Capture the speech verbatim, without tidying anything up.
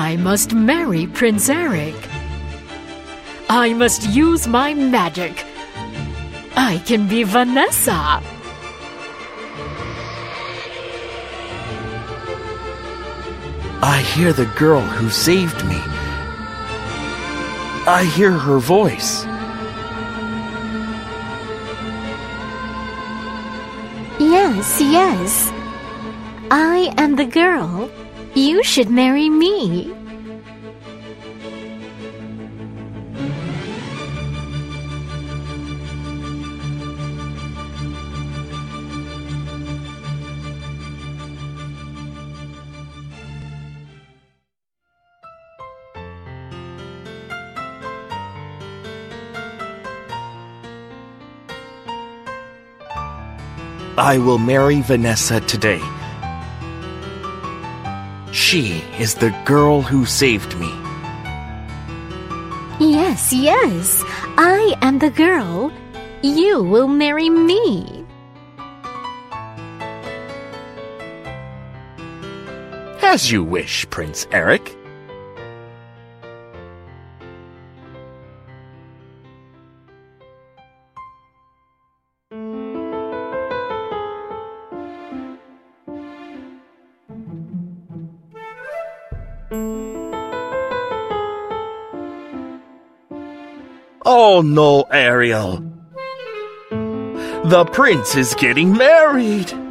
I must marry Prince Eric. I must use my magic. I can be Vanessa. I hear the girl who saved me. I hear her voice. Yes, yes. I am the girl. You should marry me. I will marry Vanessa today. She is the girl who saved me. Yes, yes. I am the girl. You will marry me. As you wish, Prince Eric. Oh no, Ariel. The prince is getting married.